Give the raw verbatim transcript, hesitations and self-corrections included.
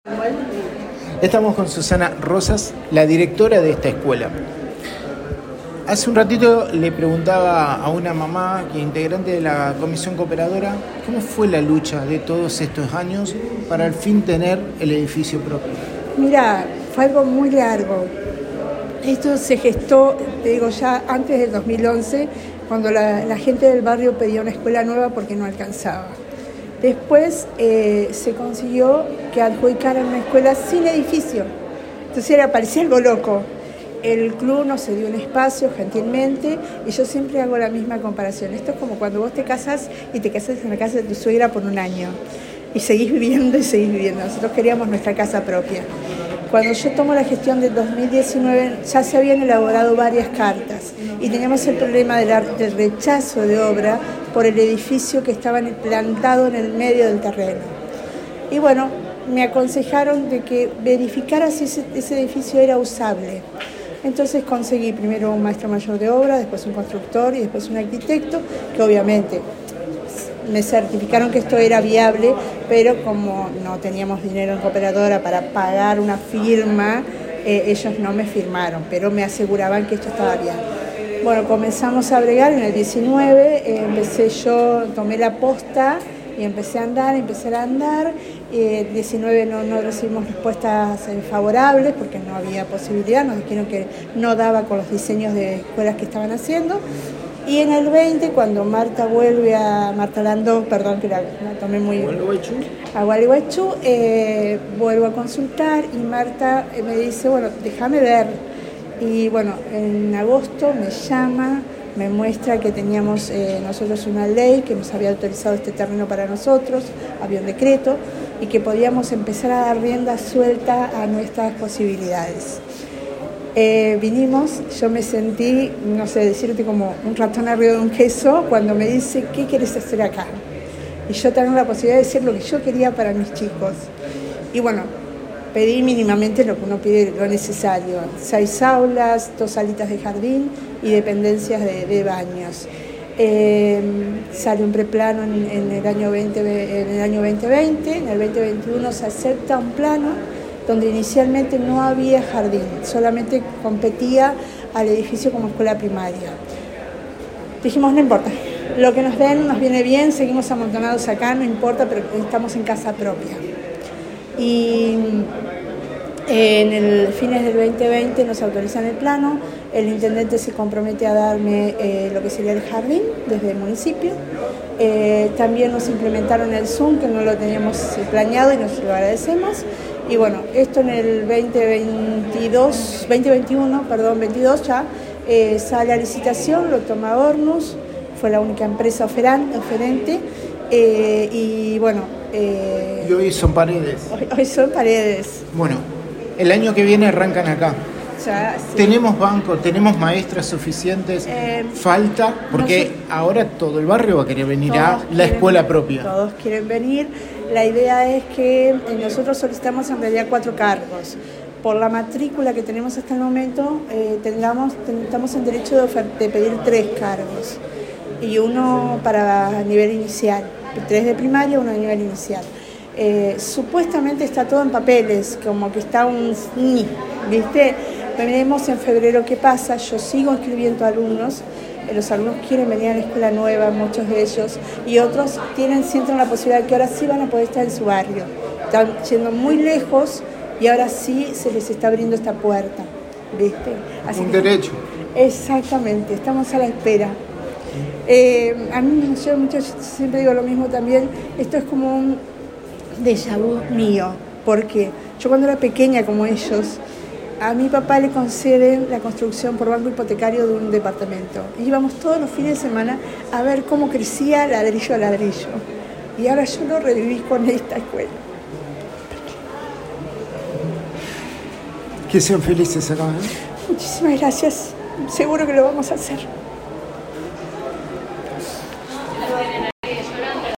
Estamos con Susana Rosas, la directora de esta escuela. Hace un ratito le preguntaba a una mamá, que integrante de la comisión cooperadora, cómo fue la lucha de todos estos años para al fin tener el edificio propio. Mira, fue algo muy largo. Esto se gestó, te digo, ya antes del dos mil once, cuando la, la gente del barrio pedía una escuela nueva porque no alcanzaba. Después eh, se consiguió que adjudicaran una escuela sin edificio. Entonces era, parecía algo loco. El club nos cedió un espacio gentilmente y yo siempre hago la misma comparación. Esto es como cuando vos te casas y te casas en la casa de tu suegra por un año y seguís viviendo y seguís viviendo. Nosotros queríamos nuestra casa propia. Cuando yo tomo la gestión del dos mil diecinueve ya se habían elaborado varias cartas y teníamos el problema del, del rechazo de obra por el edificio que estaba plantado en el medio del terreno. Y bueno, me aconsejaron de que verificara si ese, ese edificio era usable. Entonces conseguí primero un maestro mayor de obra, después un constructor y después un arquitecto, que obviamente me certificaron que esto era viable, pero como no teníamos dinero en cooperadora para pagar una firma, eh, ellos no me firmaron, pero me aseguraban que esto estaba bien. Bueno, comenzamos a bregar en el diecinueve, eh, empecé yo, tomé la posta y empecé a andar, empecé a andar. En el diecinueve no, no recibimos respuestas eh, favorables porque no había posibilidad, nos dijeron que no daba con los diseños de escuelas que estaban haciendo. Y en el veinte, cuando Marta vuelve a, Marta Landó, perdón que la, la tomé muy... a Gualeguaychú, eh, vuelvo a consultar y Marta eh, me dice, bueno, déjame ver. Y bueno, en agosto me llama, me muestra que teníamos eh, nosotros una ley que nos había autorizado este terreno para nosotros, había un decreto, y que podíamos empezar a dar rienda suelta a nuestras posibilidades. Eh, vinimos, yo me sentí, no sé, decirte como un ratón arriba de un queso cuando me dice, ¿qué quieres hacer acá? Y yo tengo la posibilidad de decir lo que yo quería para mis chicos. Y bueno, pedí mínimamente lo que uno pide, lo necesario. Seis aulas, dos salitas de jardín y dependencias de, de baños. Eh, sale un preplano en, en, el año veinte, en el año veinte veinte, en el veinte veintiuno se acepta un plano donde inicialmente no había jardín, solamente competía al edificio como escuela primaria. Dijimos, no importa, lo que nos den nos viene bien, seguimos amontonados acá, no importa, pero estamos en casa propia. Y en el fines del veinte veinte nos autorizan el plano, el intendente se compromete a darme eh, lo que sería el jardín desde el municipio. Eh, también nos implementaron el Zoom, que no lo teníamos planeado y nos lo agradecemos. Y bueno, esto en el veinte veintidós, veinte veintiuno, perdón, veintidós ya, eh, sale a licitación, lo toma Hornus, fue la única empresa oferan, oferente, eh, y bueno... Eh, y hoy son Paredes. Hoy, hoy son Paredes. Bueno, el año que viene arrancan acá. Ya, sí. ¿Tenemos banco, tenemos maestras suficientes? Eh, ¿Falta? Porque no sé, ahora todo el barrio va a querer venir a la quieren, escuela propia. Todos quieren venir. La idea es que nosotros solicitamos en realidad cuatro cargos. Por la matrícula que tenemos hasta el momento, eh, tengamos, estamos en derecho de, ofer- de pedir tres cargos. Y uno para nivel inicial. Tres de primaria, uno de nivel inicial. Eh, supuestamente está todo en papeles, como que está un... ¿Viste? Veremos en febrero qué pasa. Yo sigo inscribiendo alumnos. Los alumnos quieren venir a la escuela nueva, muchos de ellos, y otros tienen, sienten la posibilidad de que ahora sí van a poder estar en su barrio. Están yendo muy lejos y ahora sí se les está abriendo esta puerta, ¿viste? Así un que, derecho. Exactamente, estamos a la espera. Eh, a mí, yo muchas, siempre digo lo mismo también, esto es como un déjà vu mío, porque yo cuando era pequeña como ellos, a mi papá le conceden la construcción por banco hipotecario de un departamento. Y íbamos todos los fines de semana a ver cómo crecía ladrillo a ladrillo. Y ahora yo lo reviví con esta escuela. Que sean felices acá, ¿eh? Muchísimas gracias. Seguro que lo vamos a hacer.